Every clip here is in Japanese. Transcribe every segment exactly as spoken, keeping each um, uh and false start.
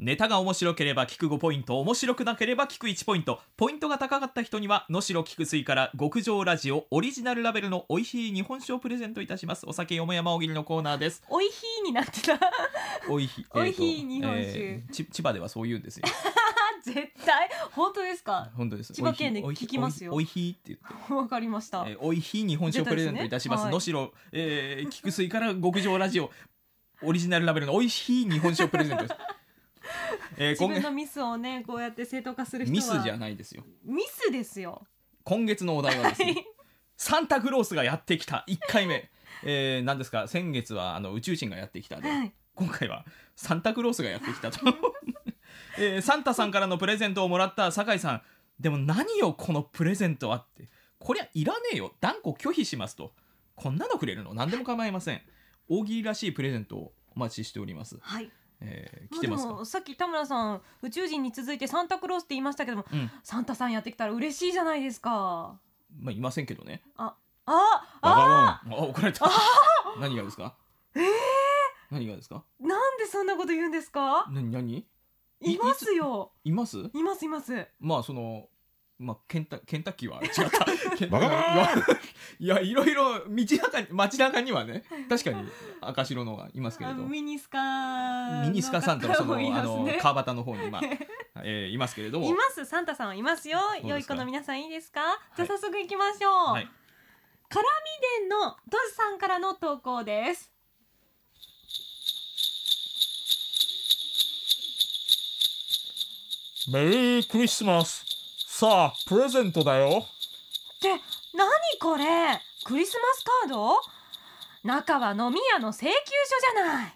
ネタが面白ければ聞くごポイント、面白くなければ聞くいちポイント。ポイントが高かった人には能代菊水から極上ラジオオリジナルラベルのおいしい日本酒をプレゼントいたします。お酒よもやま大喜利のコーナーです。 おいひーになってたおいひ、 おいひー日本酒、 えー、ち千葉ではそう言うんですよ絶対本当ですか？ 本当です。 千葉県で聞きますよ。 おいひって言ってわかりました、 えー、おいひ日本酒をプレゼントいたします。能代、えー、菊水から極上ラジオオリジナルラベルのおいしい日本酒をプレゼントです、 えー、自分のミスをねこうやって正当化する人はミスじゃないですよ。 ミスですよ。 今月のお題はですねサンタクロースがやってきたいっかいめ、えー、何ですか。先月はあの宇宙人がやってきたで、はい、今回はサンタクロースがやってきたと、えー、サンタさんからのプレゼントをもらった酒井さん、でも何よこのプレゼントはって、こりゃいらねえよ、断固拒否しますと。こんなのくれるの？何でも構いません。大喜利らしいプレゼントをお待ちしております。 はい、 えー、来てますか？ でもさっき田村さん宇宙人に続いてサンタクロースって言いましたけども、うん、サンタさんやってきたら嬉しいじゃないですか。 まあいませんけどね。 ああああ怒られた。何がですか？ えー、 何がですか？ なんでそんなこと言うんですか？ 何何いますよ。 いますいますいます。 まあそのまあ、ケンタ、ケンタッキーは違ったバカバカいやいろいろ道中に街中にはね確かに赤白のがいますけれど、 ミニスカミニスカサンタのその、ね、あの川端の方に、まあえー、いますけれども、 いますサンタさんはいますよ。良い子の皆さんいいですか？はい、じゃあ早速いきましょう、はい、辛味伝のトズさんからの投稿です。 メリークリスマス。さあプレゼントだよ。 って何これ？クリスマスカード？中は飲み屋の請求書じゃない。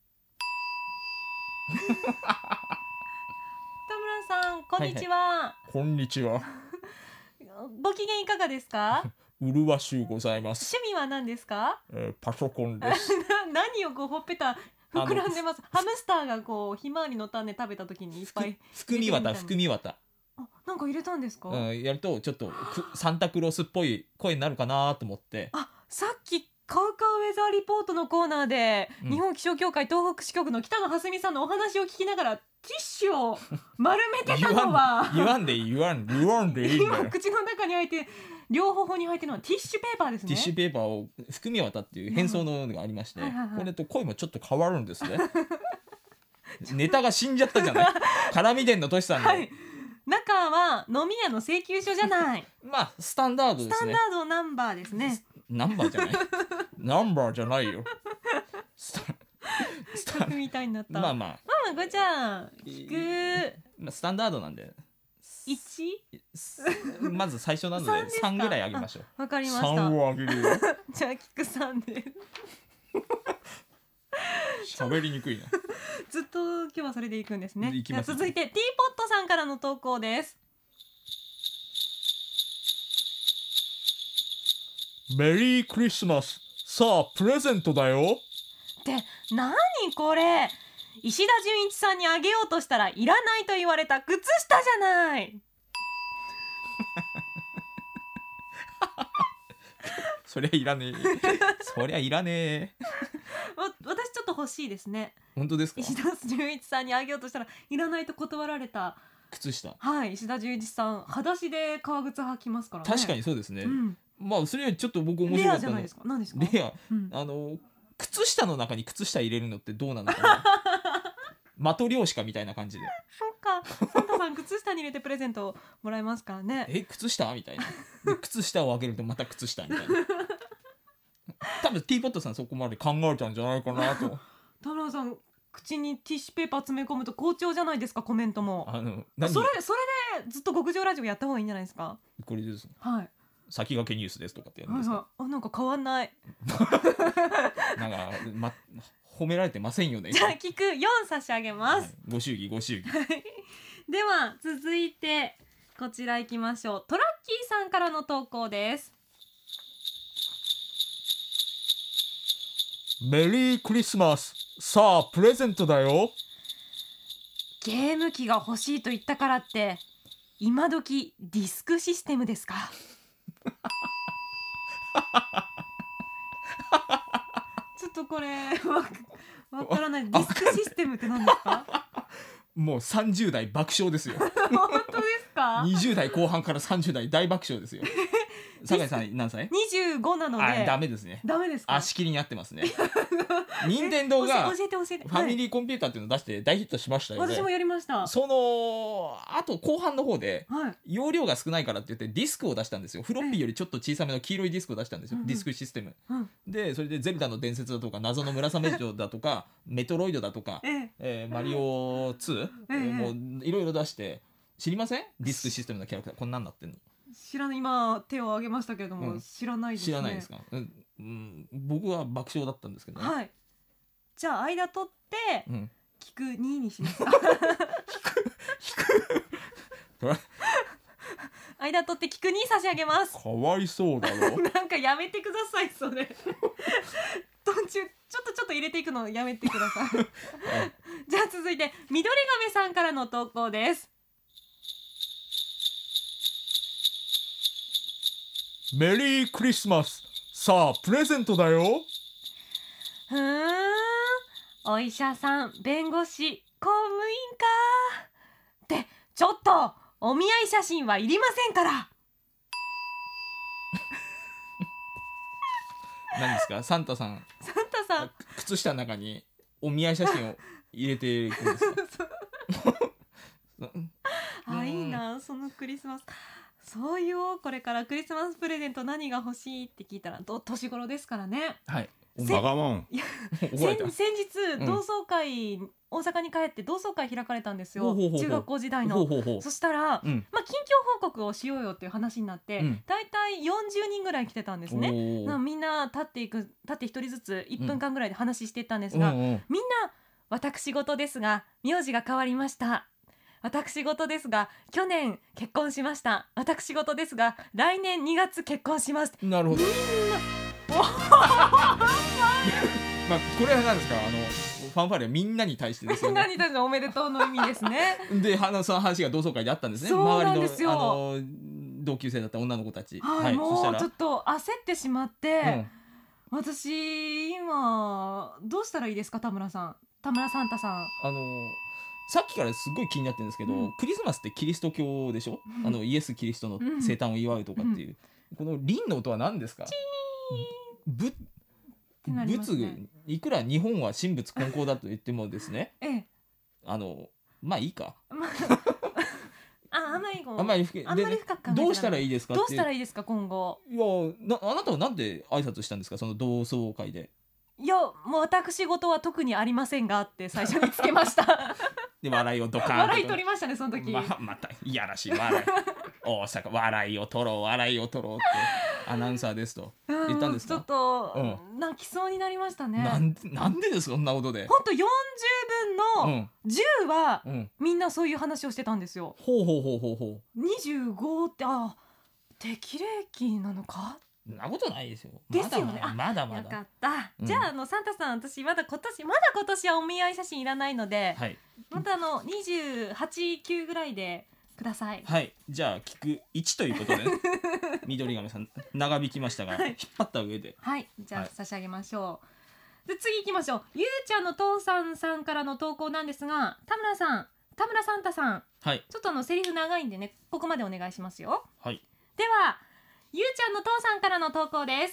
田村さんこんにちは。はいはい、 こんにちは。 ご機嫌いかがですか？ 麗しゅうございます。 趣味は何ですか？ えー、パソコンです。 何をこうほっぺた膨らんでます。ハムスターがこうひまわりの種食べた時にいっぱい含み綿含み綿。 あ、なんか入れたんですか？ うん、やるとちょっとサンタクロースっぽい声になるかなと思って。 あ、さっきカウカウウェザーリポートのコーナーで、うん、日本気象協会東北支局の北野蓮美さんのお話を聞きながらティッシュを丸めてたのは言わんでいい言わん言わんでいいんだよ。 口の中に入って両頬に入ってるのはティッシュペーパーですね。 ティッシュペーパーを含み綿っていう変装のがありまして、うんはいはいはい、これと声もちょっと変わるんですね。ネタが死んじゃったじゃない。辛味伝のトシさんの、はい、 中は飲み屋の請求書じゃない。 まあスタンダードですね。 スタンダードナンバーですね。 ナンバーじゃないナンバーじゃないよ。 スタスタみたいになった。 まあまあまあごちゃん聞く、 まあ、スタンダードなんでいちまず最初なのでさんぐらいあげましょう。 わかりました。 さんをあげるよ。 じゃあ聞くさんで喋りにくいな。 ずっと今日はそれでいくんですね。 いきます。 続いてティーポットさんからの投稿です。 メリークリスマス。さあプレゼントだよ。 って何これ？石田純一さんにあげようとしたらいらないと言われた靴下じゃない。 そりゃいらねえ。そりゃいらねえ。 私ちょっと欲しいですね。 本当ですか？ 石田純一さんにあげようとしたらいらないと断られた靴下。 はい、石田純一さん裸足で革靴履きますからね。 確かにそうですね、うん、まあそれよりちょっと僕面白レアかったのじゃないですか。何ですか？ レア、うん、あの靴下の中に靴下入れるのってどうなのかな。マトリョーシカみたいな感じで。 そっか、サンタさん靴下に入れてプレゼントもらえますからね。 え、靴下みたいな。で靴下を開けるとまた靴下みたいな。多分ティーポットさんそこまで考えたんじゃないかなと。 田村さん口にティッシュペーパー詰め込むと好調じゃないですか。コメントもあのそれそれでずっと極上ラジオやった方がいいんじゃないですか。 これです。 はい。 先駆けニュースですとかってやるんですか。 はいはい、あ、なんか変わんない。 なんか、ま、褒められてませんよね。 じゃあ聞くよん差し上げます、はい、 ご祝儀ご祝儀。 では続いてこちら行きましょう。トラッキーさんからの投稿です。 メリークリスマス。さあプレゼントだよ。 ゲーム機が欲しいと言ったからって今時ディスクシステムですか。ちょっとこれわからない。ディスクシステムって何ですか？ もうさんじゅう代爆笑ですよ本当ですか？ にじゅう代後半からさんじゅう代大爆笑ですよ酒井さん何歳？ にじゅうごなのであダメですね。 ダメですか？ 足切りに合ってますね任天堂が教えて教えてファミリーコンピューターっていうのを出して大ヒットしましたよね。 私もやりました。 そのあと後半の方ではい容量が少ないからって言ってディスクを出したんですよ。フロッピーよりちょっと小さめの黄色いディスクを出したんですよ、 うんうんディスクシステムうんで。それでゼルダの伝説だとか謎の村雨城だとかメトロイドだとか、 えええーマリオツー、 ええもういろいろ出して知りません？ディスクシステムのキャラクターこんなんなってんの知らない。今手を挙げましたけれども、 うん知らないですね。 知らないですか？うん、うん、僕は爆笑だったんですけどね、 はい。じゃあ間取ってうん、 聞くににしますか？間取って聞くに差し上げますかわいそうだろなんかやめてくださいそれ途中ちょっとちょっと入れていくのやめてくださいじゃあ続いて緑亀さんからの投稿です。 メリークリスマス。さあプレゼントだよ。 ふーん、お医者さん、弁護士、公務員かってちょっとお見合い写真はいりませんから。 何ですかサンタさんサンタさん靴下の中にお見合い写真を入れていくんですかあ、いいなそのクリスマス。そうよ、これからクリスマスプレゼント何が欲しいって聞いたらど年頃ですからね。 はいバカモン。 怒られた先先日、 うん同窓会大阪に帰って同窓会開かれたんですよ。 ほうほうほうほう中学校時代の。 ほうほうほうそしたら、 うんまあ、近況報告をしようよっていう話になって、 うんだいたいよんじゅうにんぐらい来てたんですね。 おーなみんな立っていく立って一人ずついっぷんかんぐらいで話していったんですが、 うんうんみんな私事ですが名字が変わりました。私事ですが去年結婚しました。私事ですが来年にがつ結婚します。 なるほどまあこれは何ですかあのファンファーレはみんなに対してですよね何だろおめでとうの意味ですねで話その話が同窓会であったんですね。 そうなんですよ周りのあの同級生だった女の子たちはい、 そしたらもうちょっと焦ってしまって、 うん私今どうしたらいいですか田村さん田村サンタさん。 あのさっきからすごい気になってるんですけど、 うんクリスマスってキリスト教でしょ、 うんあのイエス・キリストの生誕を祝うとかっていう、このリンの音は何ですか？ぶてなりますね仏いくら日本は神仏混交だと言ってもですねええあのまあいいかまああんまりこうあんまり深あんまり深く考えちゃダメどうしたらいいですかってどうしたらいいですか今後。 いやなあなたはなんで挨拶したんですかその同窓会で。 いやもう私事は特にありませんがって最初につけましたで笑いをドカーンと笑い取りましたねその時、 ままたいやらしい笑い大阪笑いを取ろう笑いを取ろうってアナウンサーですとうん言ったんですかちょっと、 う泣きそうになりましたね。 なんでなんでですかそんなことで。 ほんとよんじゅうぶんのうんじゅうはうんみんなそういう話をしてたんですよ。 ほうほうほうほうほにじゅうごってあ適齢期なのかうそんなことないですよ。 ですよねまだまだまだよかった、 うんじゃああのサンタさん私まだ今年まだ今年はお見合い写真いらないので、 はいまたあのにじゅうはち、きゅうぐらいでください。 はいじゃあ聞くいちということで、ね、緑亀さん長引きましたが、 はい引っ張った上ではいじゃあ、 はい差し上げましょう。で次行きましょう。ゆうちゃんの父さんさんからの投稿なんですが田村さん田村サンタさんはいちょっとあのセリフ長いんでねここまでお願いしますよ。 はいではゆうちゃんの父さんからの投稿です。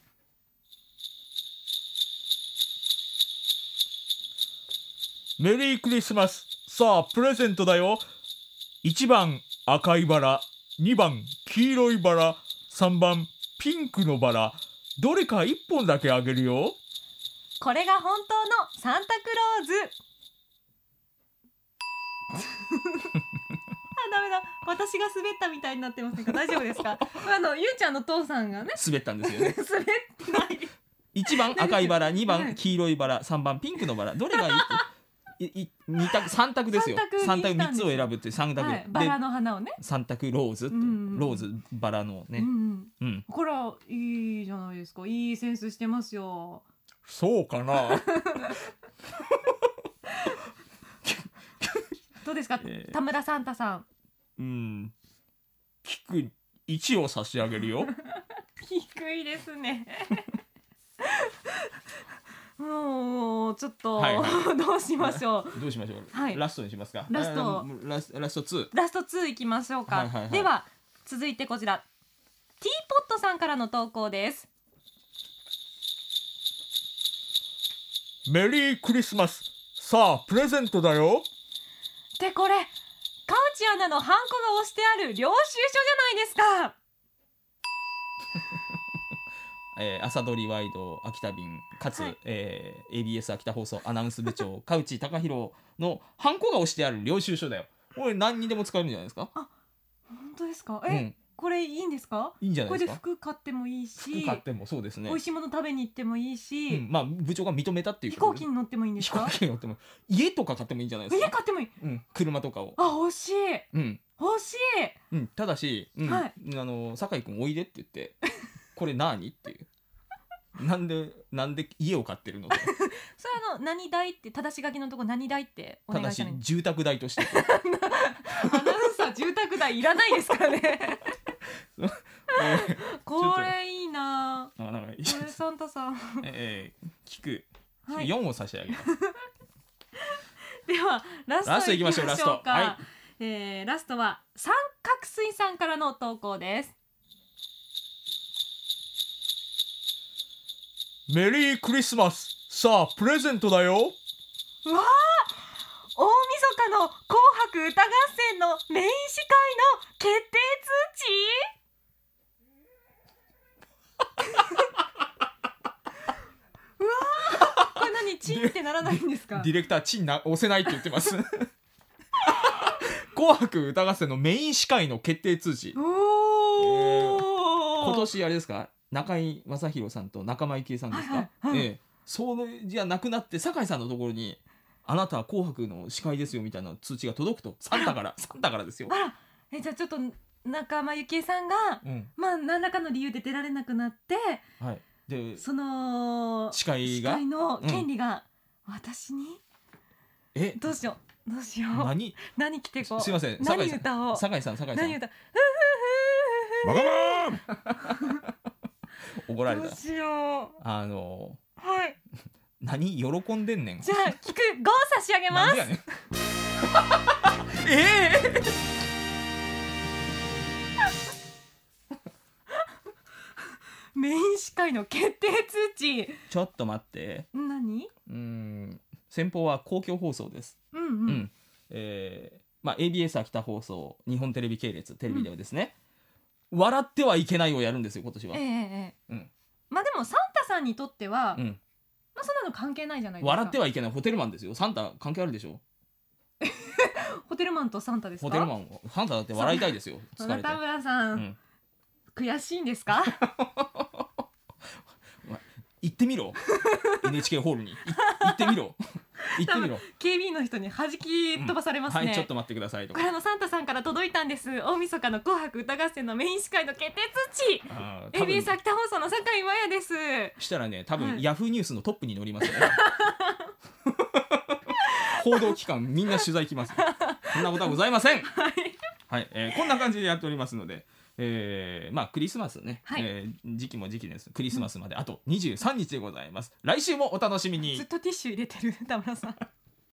メリークリスマス。さあプレゼントだよ。いちばん赤いバラ、にばん黄色いバラ、さんばんピンクのバラ、どれかいっぽんだけあげるよ。 これが本当のサンタクローズあダメだ私が滑ったみたいになってませんか大丈夫ですかあのゆうちゃんの父さんがね滑ったんですよね滑ってないいちばん赤いバラにばはいん黄色いバラさんばんピンクのバラどれがいいっていいに択さん択ですよ。 さん択にさん択みっつを選ぶっていうさん択、 はい、バラでの花をね、 さん択ローズって、 うんうんローズバラのね、 うんうん、 うんこれはいいじゃないですか。いいセンスしてますよ。 そうかなどうですか、 えー田村サンタさん。 うん聞くいちを差し上げるよ。 低いですねもうちょっと、 はいはどうしましょう。 どうしましょう、 はいラストにしますか。 ラストあーラスラストツー。 ラストツーいきましょうか、 はいはいはいでは続いてこちらティーポットさんからの投稿です。 メリークリスマス。さあプレゼントだよ。 でこれカウチアナのハンコが押してある領収書じゃないですか。 えー、朝ドリワイド秋田便かつ、 はいえー、エービーエス 秋田放送アナウンス部長川内貴弘のハンコが押してある領収書だよ。これ何にでも使えるんじゃないですか。 本当ですか。え、 うん、 これいいんですか。 いいんじゃなこれでいですか。 服買ってもいいし、 服買ってもそうですね美味しいもの食べに行ってもいいし、 うん、まあ部長が認めたっていう飛ことで行機に乗ってもいいんです飛行か。 機に乗っても家とか買ってもいいんじゃないですか。 家買ってもいい。 うん、車とかを。 あ、欲しいうん欲しい。 うん、ただし、うんはいあの酒井君おいでって言ってこれ何っていうなんでなんで家を買ってるのとそれあの何代って正し書きのとこ何代っておただし願いしたらいい。 住宅代としてアナウンサー住宅代いらないですからね。これいいな。 あなんかいいこれサンタさん。 えー、聞く、 はいよんを差し上げます。 ではラストラストいきましょうか。 行きましょうラストはえーラストは三角水さんからの投稿です。 メリークリスマス。さあプレゼントだよ。 うわー、大晦日の紅白歌合戦のメイン司会の決定通知。うわー、これ何チンってならないんですか。 ディレクターチンな押せないって言ってます紅白歌合戦のメイン司会の決定通知。 おー、 今年あれですか、中井正広さんと仲間由紀恵さんですか、 はいはいはいええ、それじゃなくなって酒井さんのところにあなたは紅白の司会ですよみたいな通知が届くと、サンタからサンタからですよ。 あら、えじゃあちょっと仲間由紀恵さんが、 うん、 まあ何らかの理由で出られなくなってはい。でその司会が司会の権利が私に、 えどうしようどうしよう何何着てこう。 すいません酒何井さん歌おう。 酒井さん酒井さん何歌バカバーン。 怒られた。 どうしよう。 あのはい何喜んでんねん。 じゃあ聞くごを差し上げます。 なんでやねんええメイン司会の決定通知。 ちょっと待って、 何。 うーん先方は公共放送です。 うんうん、 うんえーまあ、エービーエス 秋田放送日本テレビ系列テレビではですね、うん、笑ってはいけないをやるんですよ今年は。 ええええうんまあでもサンタさんにとっては、 うん、 まあそんなの関係ないじゃないですか。 笑ってはいけないホテルマンですよ。サンタ関係あるでしょ。 ホテルマンとサンタですか。 ホテルマンサンタだって笑いたいですよ。疲れて、 田村さん、 うん、 悔しいんですか。 行ってみろエヌエイチケー ホールにい行ってみろ行ってみろ。 警備員の人に弾き飛ばされますね、 うんはいちょっと待ってくださいとか。 これあのサンタさんから届いたんです。大晦日の紅白歌合戦のメイン司会の決定通知。 あー多エービーエス分秋田放送の酒井真也です。 したらね多分、 はいヤフーニュースのトップに載りますよね報道機関みんな取材来ます。そんなことはございません。 はいはい、えーこんな感じでやっておりますので、えーまあクリスマスね、 はいえー時期も時期です。クリスマスまであとにじゅうさんにちでございます。来週もお楽しみに。 ずっとティッシュ入れてる田村さん。